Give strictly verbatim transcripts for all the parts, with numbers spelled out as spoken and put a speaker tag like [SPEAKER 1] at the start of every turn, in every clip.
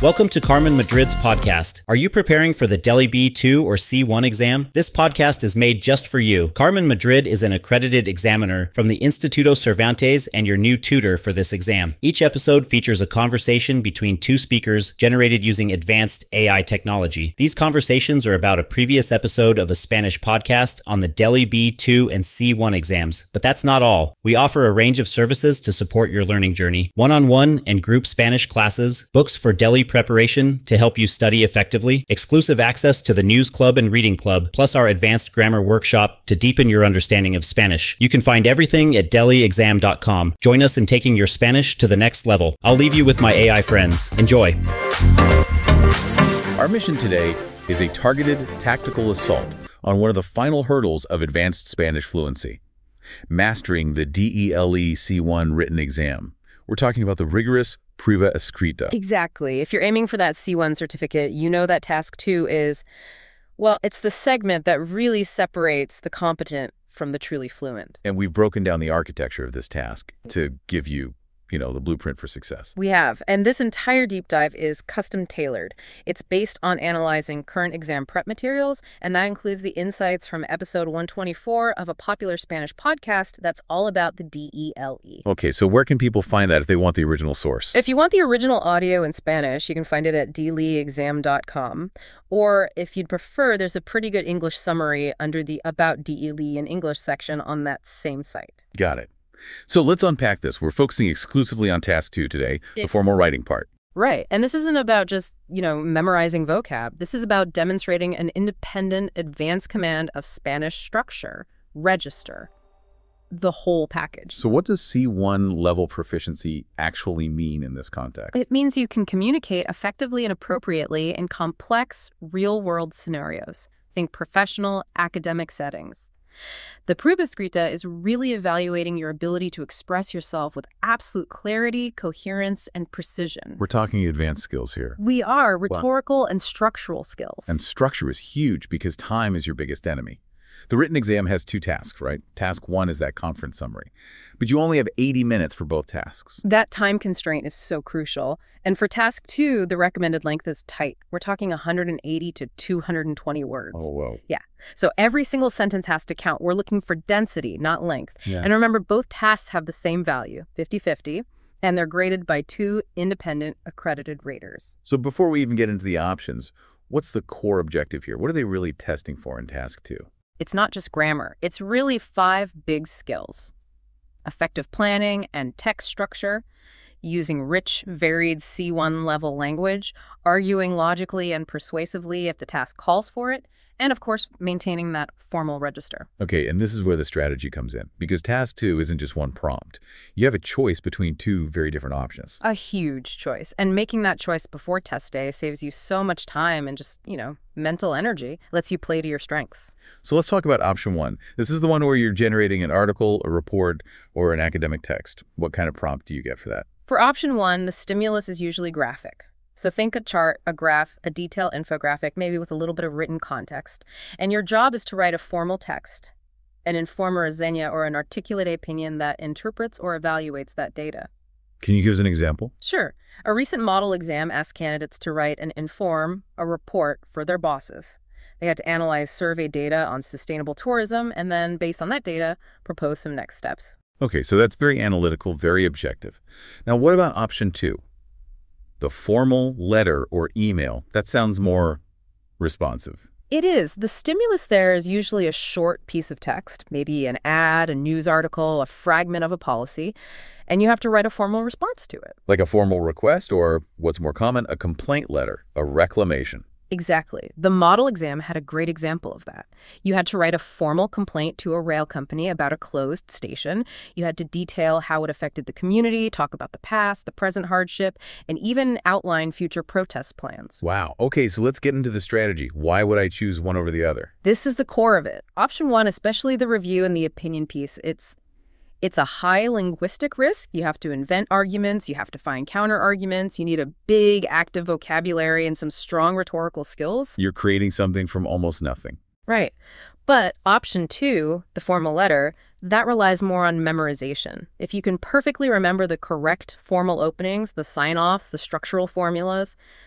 [SPEAKER 1] Welcome to Carmen Madrid's podcast. Are you preparing for the DELI B two or C one exam? This podcast is made just for you. Carmen Madrid is an accredited examiner from the Instituto Cervantes and your new tutor for this exam. Each episode features a conversation between two speakers generated using advanced A I technology. These conversations are about a previous episode of a Spanish podcast on the DELI B two and C one exams. But that's not all. We offer a range of services to support your learning journey. One-on-one and group Spanish classes, books for DELI preparation to help you study effectively, exclusive access to the News Club and Reading Club, plus our advanced grammar workshop to deepen your understanding of Spanish. You can find everything at deli exam dot com. Join us in taking your Spanish to the next level. I'll leave you with my A I friends. Enjoy.
[SPEAKER 2] Our mission today is a targeted tactical assault on one of the final hurdles of advanced Spanish fluency, mastering the DELI C one written exam. We're talking about the rigorous prueba escrita.
[SPEAKER 3] Exactly. If you're aiming for that C one certificate, you know that task two is, well, it's the segment that really separates the competent from the truly fluent.
[SPEAKER 2] And we've broken down the architecture of this task to give you, you know, the blueprint for success.
[SPEAKER 3] We have. And this entire deep dive is custom tailored. It's based on analyzing current exam prep materials, and that includes the insights from episode one twenty-four of a popular Spanish podcast that's all about the D E L E.
[SPEAKER 2] Okay, so where can people find that if they want the original source?
[SPEAKER 3] If you want the original audio in Spanish, you can find it at deli exam dot com. Or if you'd prefer, there's a pretty good English summary under the About D E L E in English section on that same site.
[SPEAKER 2] Got it. So let's unpack this. We're focusing exclusively on task two today, the formal writing part.
[SPEAKER 3] Right. And this isn't about just, you know, memorizing vocab. This is about demonstrating an independent advanced command of Spanish structure, register, the whole package.
[SPEAKER 2] So what does C one level proficiency actually mean in this context?
[SPEAKER 3] It means you can communicate effectively and appropriately in complex, real-world scenarios. Think professional, academic settings. The prueba escrita is really evaluating your ability to express yourself with absolute clarity, coherence, and precision.
[SPEAKER 2] We're talking advanced skills here.
[SPEAKER 3] We are rhetorical wow. and structural skills.
[SPEAKER 2] And structure is huge because time is your biggest enemy. The written exam has two tasks, right? Task one is that conference summary. But you only have eighty minutes for both tasks.
[SPEAKER 3] That time constraint is so crucial. And for task two, the recommended length is tight. We're talking one hundred eighty to two hundred twenty words.
[SPEAKER 2] Oh, whoa.
[SPEAKER 3] Yeah. So every single sentence has to count. We're looking for density, not length.
[SPEAKER 2] Yeah.
[SPEAKER 3] And remember, both tasks have the same value, fifty fifty, and they're graded by two independent accredited raters.
[SPEAKER 2] So before we even get into the options, what's the core objective here? What are they really testing for in task two?
[SPEAKER 3] It's not just grammar. It's really five big skills. Effective planning and text structure, using rich, varied C one level language, arguing logically and persuasively if the task calls for it, and of course, maintaining that formal register.
[SPEAKER 2] Okay, and this is where the strategy comes in, because task two isn't just one prompt. You have a choice between two very different options.
[SPEAKER 3] A huge choice. And making that choice before test day saves you so much time and just, you know, mental energy, lets you play to your strengths.
[SPEAKER 2] So let's talk about option one. This is the one where you're generating an article, a report, or an academic text. What kind of prompt do you get for that?
[SPEAKER 3] For option one, the stimulus is usually graphic. So think a chart, a graph, a detailed infographic, maybe with a little bit of written context. And your job is to write a formal text, an informe reseña, or an articulate opinion that interprets or evaluates that data.
[SPEAKER 2] Can you give us an example?
[SPEAKER 3] Sure. A recent model exam asked candidates to write an informe, a report for their bosses. They had to analyze survey data on sustainable tourism and then, based on that data, propose some next steps.
[SPEAKER 2] Okay, so that's very analytical, very objective. Now, what about option two? The formal letter or email. That sounds more responsive.
[SPEAKER 3] It is. The stimulus there is usually a short piece of text, maybe an ad, a news article, a fragment of a policy, and you have to write a formal response to it.
[SPEAKER 2] Like a formal request, or what's more common, a complaint letter, a reclamation.
[SPEAKER 3] Exactly. The model exam had a great example of that. You had to write a formal complaint to a rail company about a closed station. You had to detail how it affected the community, talk about the past, the present hardship, and even outline future protest plans.
[SPEAKER 2] Wow. Okay, so let's get into the strategy. Why would I choose one over the other?
[SPEAKER 3] This is the core of it. Option one, especially the review and the opinion piece, it's It's a high linguistic risk. You have to invent arguments. You have to find counter arguments. You need a big active vocabulary and some strong rhetorical skills.
[SPEAKER 2] You're creating something from almost nothing.
[SPEAKER 3] Right. But option two, the formal letter, that relies more on memorization. If you can perfectly remember the correct formal openings, the sign-offs, the structural formulas,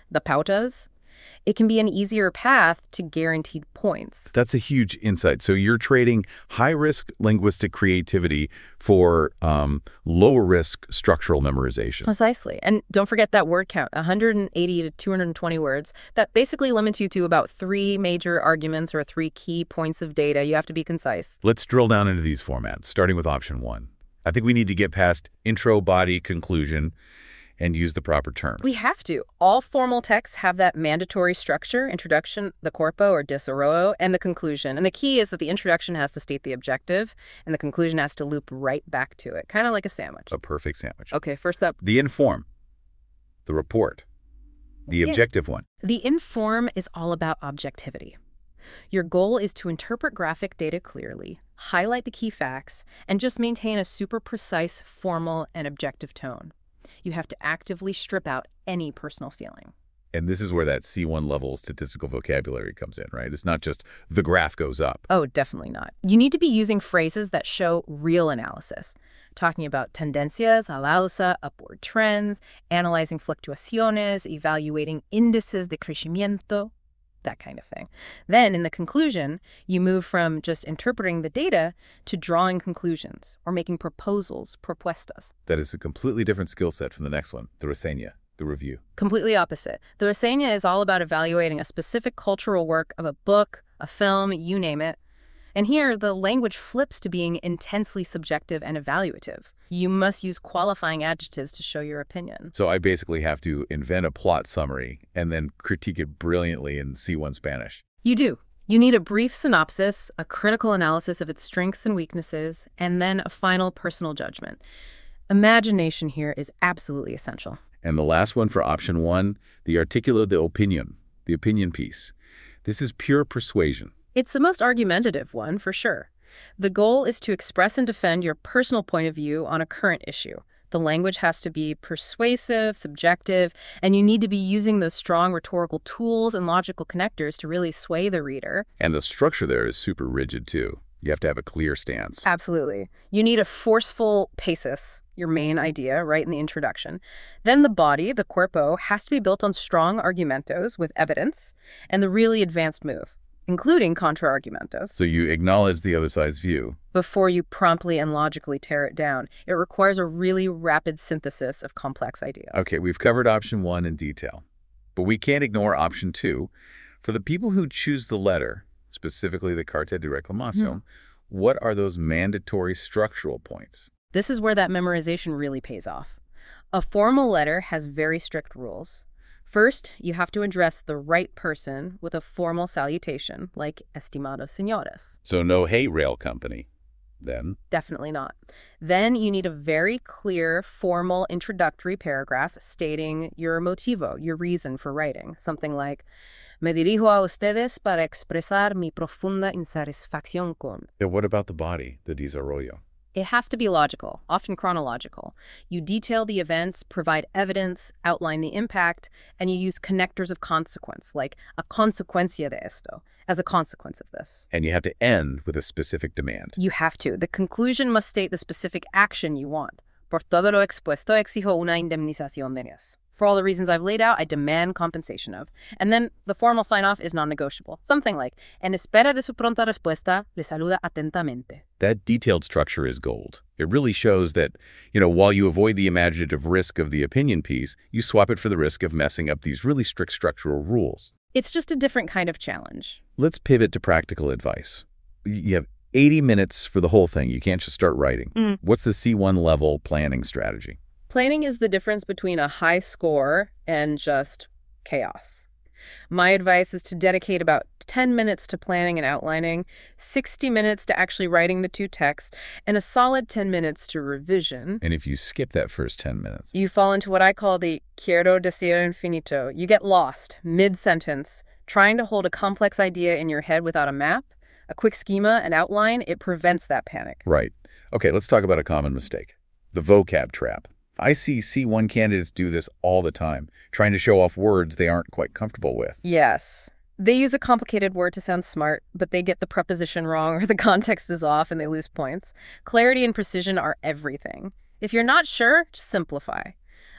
[SPEAKER 3] the pautas, it can be an easier path to guaranteed points.
[SPEAKER 2] That's a huge insight. So you're trading high-risk linguistic creativity for um, lower-risk structural memorization.
[SPEAKER 3] Precisely. And don't forget that word count, one hundred eighty to two hundred twenty words. That basically limits you to about three major arguments or three key points of data. You have to be concise.
[SPEAKER 2] Let's drill down into these formats, starting with option one. I think we need to get past intro, body, conclusion, and use the proper terms.
[SPEAKER 3] We have to. All formal texts have that mandatory structure: introduction, the corpo or desarrollo, and the conclusion. And the key is that the introduction has to state the objective, and the conclusion has to loop right back to it, kind of like a sandwich.
[SPEAKER 2] A perfect sandwich.
[SPEAKER 3] Okay, first up.
[SPEAKER 2] The inform, the report, the
[SPEAKER 3] Yeah.
[SPEAKER 2] objective one.
[SPEAKER 3] The inform is all about objectivity. Your goal is to interpret graphic data clearly, highlight the key facts, and just maintain a super precise, formal, and objective tone. You have to actively strip out any personal feeling.
[SPEAKER 2] And this is where that C one level statistical vocabulary comes in, right? It's not just the graph goes up.
[SPEAKER 3] Oh, definitely not. You need to be using phrases that show real analysis, talking about tendencias al alza, upward trends, analyzing fluctuaciones, evaluating índices de crecimiento, that kind of thing. Then, in the conclusion, you move from just interpreting the data to drawing conclusions or making proposals, propuestas.
[SPEAKER 2] That is a completely different skill set from the next one, the reseña, the review.
[SPEAKER 3] Completely opposite. The reseña is all about evaluating a specific cultural work of a book, a film, you name it. And here, the language flips to being intensely subjective and evaluative. You must use qualifying adjectives to show your opinion.
[SPEAKER 2] So I basically have to invent a plot summary and then critique it brilliantly in C one Spanish.
[SPEAKER 3] You do. You need a brief synopsis, a critical analysis of its strengths and weaknesses, and then a final personal judgment. Imagination here is absolutely essential.
[SPEAKER 2] And the last one for option one, the artículo de opinión, the opinion piece. This is pure persuasion.
[SPEAKER 3] It's the most argumentative one, for sure. The goal is to express and defend your personal point of view on a current issue. The language has to be persuasive, subjective, and you need to be using those strong rhetorical tools and logical connectors to really sway the reader.
[SPEAKER 2] And the structure there is super rigid, too. You have to have a clear stance.
[SPEAKER 3] Absolutely. You need a forceful pasis, your main idea, right in the introduction. Then the body, the cuerpo, has to be built on strong argumentos with evidence and the really advanced move, including contra-argumentos.
[SPEAKER 2] So you acknowledge the other side's view.
[SPEAKER 3] Before you promptly and logically tear it down. It requires a really rapid synthesis of complex ideas.
[SPEAKER 2] Okay, we've covered option one in detail. But we can't ignore option two. For the people who choose the letter, specifically the Carta de Reclamación, mm-hmm. what are those mandatory structural points?
[SPEAKER 3] This is where that memorization really pays off. A formal letter has very strict rules. First, you have to address the right person with a formal salutation, like estimados señores.
[SPEAKER 2] So no hey, rail company, then?
[SPEAKER 3] Definitely not. Then you need a very clear, formal introductory paragraph stating your motivo, your reason for writing. Something like, me dirijo a ustedes para expresar mi profunda insatisfacción con.
[SPEAKER 2] Yeah, what about the body, the desarrollo?
[SPEAKER 3] It has to be logical, often chronological. You detail the events, provide evidence, outline the impact, and you use connectors of consequence, like a consecuencia de esto, as a consequence of this.
[SPEAKER 2] And you have to end with a specific demand.
[SPEAKER 3] You have to. The conclusion must state the specific action you want. Por todo lo expuesto, exijo una indemnización de ellas. For all the reasons I've laid out, I demand compensation of. And then the formal sign-off is non-negotiable. Something like, en espera de su pronta respuesta, le saluda atentamente.
[SPEAKER 2] That detailed structure is gold. It really shows that, you know, while you avoid the imaginative risk of the opinion piece, you swap it for the risk of messing up these really strict structural rules.
[SPEAKER 3] It's just a different kind of challenge.
[SPEAKER 2] Let's pivot to practical advice. You have eighty minutes for the whole thing. You can't just start writing. Mm. What's the C one level planning strategy?
[SPEAKER 3] Planning is the difference between a high score and just chaos. My advice is to dedicate about ten minutes to planning and outlining, sixty minutes to actually writing the two texts, and a solid ten minutes to revision.
[SPEAKER 2] And if you skip that first ten minutes?
[SPEAKER 3] You fall into what I call the quiero decir infinito. You get lost mid-sentence, trying to hold a complex idea in your head without a map, a quick schema, an outline. It prevents that panic.
[SPEAKER 2] Right. Okay, let's talk about a common mistake. The vocab trap. I see C one candidates do this all the time, trying to show off words they aren't quite comfortable with.
[SPEAKER 3] Yes. They use a complicated word to sound smart, but they get the preposition wrong or the context is off and they lose points. Clarity and precision are everything. If you're not sure, just simplify.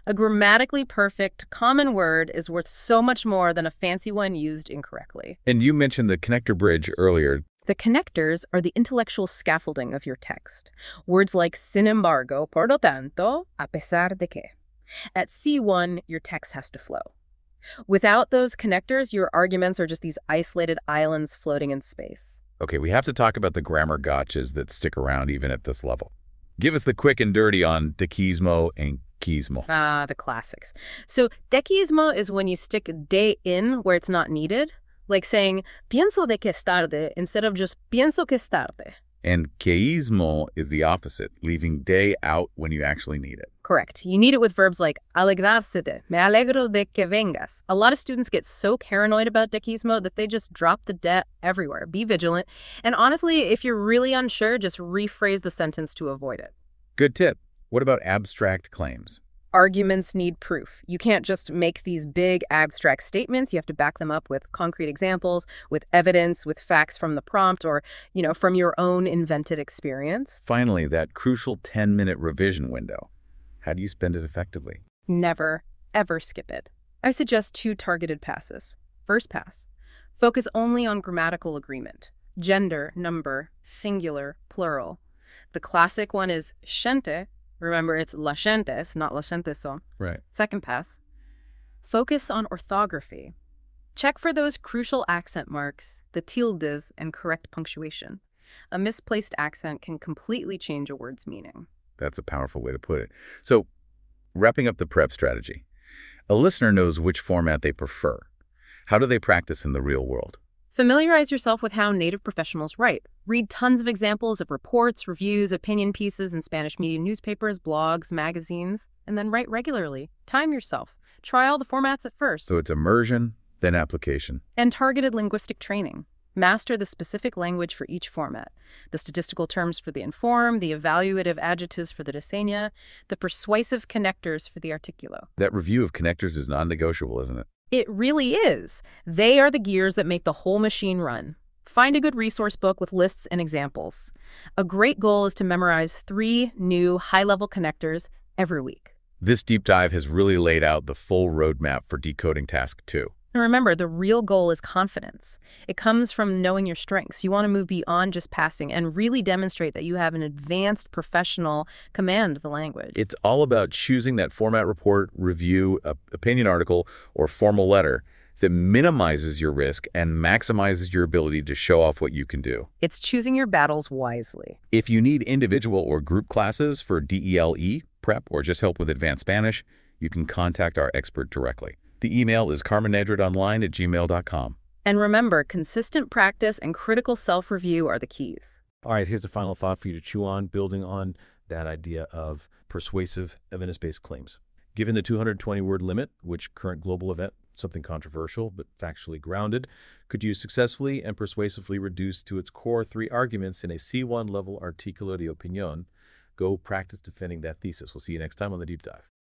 [SPEAKER 3] A grammatically perfect common word is worth so much more than a fancy one used incorrectly.
[SPEAKER 2] And you mentioned the connector bridge earlier.
[SPEAKER 3] The connectors are the intellectual scaffolding of your text. Words like sin embargo, por lo tanto, a pesar de que. At C one, your text has to flow. Without those connectors, your arguments are just these isolated islands floating in space.
[SPEAKER 2] Okay, we have to talk about the grammar gotchas that stick around even at this level. Give us the quick and dirty on dequismo and quismo.
[SPEAKER 3] Ah, the classics. So dequismo is when you stick de in where it's not needed, like saying pienso de que es tarde instead of just pienso que es tarde.
[SPEAKER 2] And queísmo is the opposite, leaving de out when you actually need it.
[SPEAKER 3] Correct. You need it with verbs like alegrarse de, me alegro de que vengas. A lot of students get so paranoid about dequismo that they just drop the de everywhere. Be vigilant. And honestly, if you're really unsure, just rephrase the sentence to avoid it.
[SPEAKER 2] Good tip. What about abstract claims?
[SPEAKER 3] Arguments need proof. You can't just make these big abstract statements. You have to back them up with concrete examples, with evidence, with facts from the prompt, or, you know, from your own invented experience.
[SPEAKER 2] Finally, that crucial ten-minute revision window. How do you spend it effectively?
[SPEAKER 3] Never, ever skip it. I suggest two targeted passes. First pass. Focus only on grammatical agreement. Gender, number, singular, plural. The classic one is gente. Remember, it's las gentes, not las gentes son.
[SPEAKER 2] Right.
[SPEAKER 3] Second pass. Focus on orthography. Check for those crucial accent marks, the tildes, and correct punctuation. A misplaced accent can completely change a word's meaning.
[SPEAKER 2] That's a powerful way to put it. So, wrapping up the prep strategy, a listener knows which format they prefer. How do they practice in the real world?
[SPEAKER 3] Familiarize yourself with how native professionals write. Read tons of examples of reports, reviews, opinion pieces in Spanish media newspapers, blogs, magazines, and then write regularly. Time yourself. Try all the formats at first.
[SPEAKER 2] So it's immersion, then application.
[SPEAKER 3] And targeted linguistic training. Master the specific language for each format. The statistical terms for the inform, the evaluative adjectives for the diseña, the persuasive connectors for the articulo.
[SPEAKER 2] That review of connectors is non-negotiable, isn't it?
[SPEAKER 3] It really is. They are the gears that make the whole machine run. Find a good resource book with lists and examples. A great goal is to memorize three new high-level connectors every week.
[SPEAKER 2] This deep dive has really laid out the full roadmap for decoding task two.
[SPEAKER 3] And remember, the real goal is confidence. It comes from knowing your strengths. You want to move beyond just passing and really demonstrate that you have an advanced professional command of the language.
[SPEAKER 2] It's all about choosing that format report, review, uh, opinion article, or formal letter that minimizes your risk and maximizes your ability to show off what you can do.
[SPEAKER 3] It's choosing your battles wisely.
[SPEAKER 2] If you need individual or group classes for D E L E prep or just help with advanced Spanish, you can contact our expert directly. The email is carmennedredonline at gmail dot com.
[SPEAKER 3] And remember, consistent practice and critical self-review are the keys.
[SPEAKER 4] All right, here's a final thought for you to chew on, building on that idea of persuasive evidence-based claims. Given the two hundred twenty word limit, which current global event, something controversial but factually grounded, could you successfully and persuasively reduce to its core three arguments in a C one level artículo de opinión? Go practice defending that thesis. We'll see you next time on The Deep Dive.